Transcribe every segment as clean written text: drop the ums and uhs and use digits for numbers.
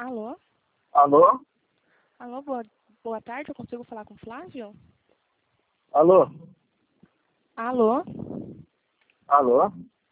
Alô? Alô? Alô, boa tarde, eu consigo falar com o Flávio? Alô? Alô? Alô?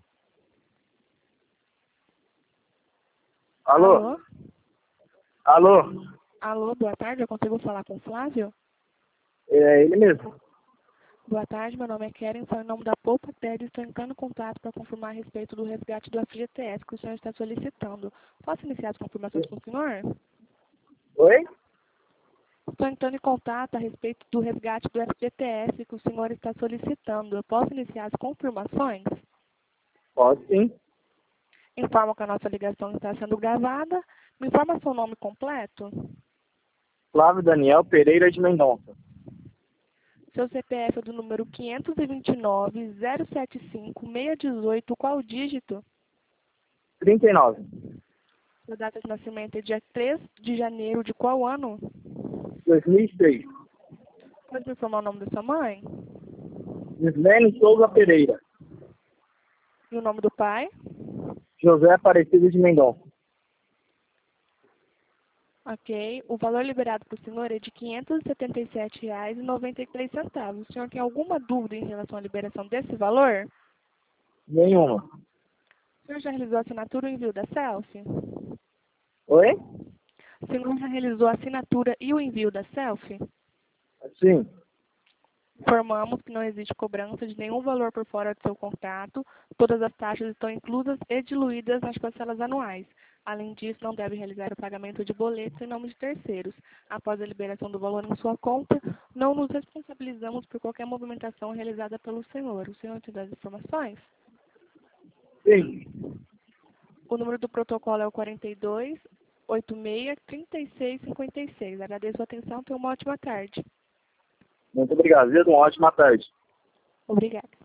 Alô? Alô? Alô? Alô, boa tarde, eu consigo falar com o Flávio? É ele mesmo. Boa tarde, meu nome é Keren, sou em nome da Poupa Pede e estou entrando em contato para confirmar a respeito do resgate do FGTS que o senhor está solicitando. Posso iniciar as confirmações com o senhor? Oi? Estou entrando em contato a respeito do resgate do FGTS que o senhor está solicitando. Eu posso iniciar as confirmações? Pode sim. Informo que a nossa ligação está sendo gravada. Me informa seu nome completo? Flávio Daniel Pereira de Mendonça. Seu CPF é do número 529-075-618, qual o dígito? 39. Sua data de nascimento é dia 3 de janeiro de qual ano? 2006. Pode me informar o nome da sua mãe? Gislene Souza Pereira. E o nome do pai? José Aparecido de Mendonça. Ok. O valor liberado para o senhor é de R$ 577,93. O senhor tem alguma dúvida em relação à liberação desse valor? Nenhuma. O senhor já realizou a assinatura e o envio da selfie? Oi? O senhor já realizou a assinatura e o envio da selfie? Sim. Informamos que não existe cobrança de nenhum valor por fora do seu contrato. Todas as taxas estão inclusas e diluídas nas parcelas anuais. Além disso, não deve realizar o pagamento de boletos em nome de terceiros. Após a liberação do valor em sua conta, não nos responsabilizamos por qualquer movimentação realizada pelo senhor. O senhor tem as informações? Sim. O número do protocolo é o 42-86-36-56. Agradeço a atenção. Tenha uma ótima tarde. Muito obrigado. Viu? Uma ótima tarde. Obrigada.